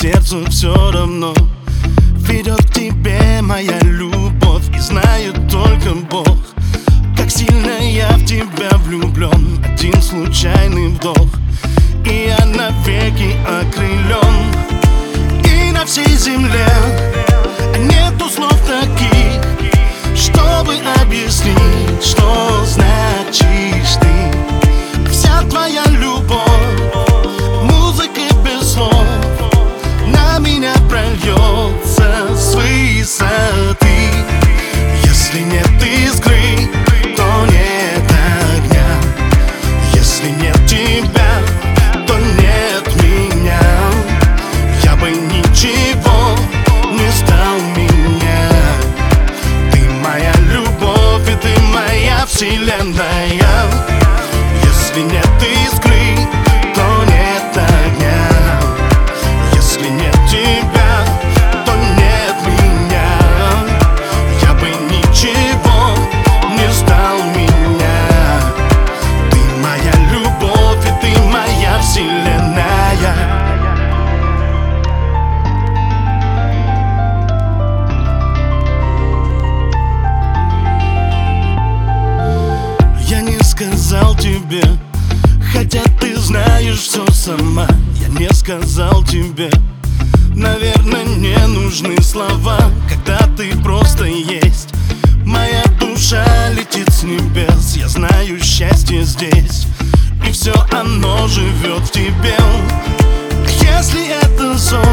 сердцу все равно. Ведет к тебе моя любовь, и знает только Бог, как сильно я в тебя влюблен. Один случайный вдох, и я навеки окрылен. И на всей земле нету слов таких, чтобы объяснить, что значишь ты. Вся твоя любовь, музыка без слов, на меня прольется с высоты. Если нет искры, то нет огня. Если нет тебя, то нет меня. Я бы ничего не стал менять. Ты моя любовь, и ты моя вселенная. Если нет искры, то нет огня. Если нет тебя, то нет меня. Я бы ничего не стал менять. Ты моя любовь, и ты моя вселенная. Я не сказал тебе, хотя ты знаешь все сама. Я не сказал тебе, наверное, не нужны слова, когда ты просто есть. Моя душа летит с небес, я знаю, счастье здесь, и все оно живет в тебе. Если это сон,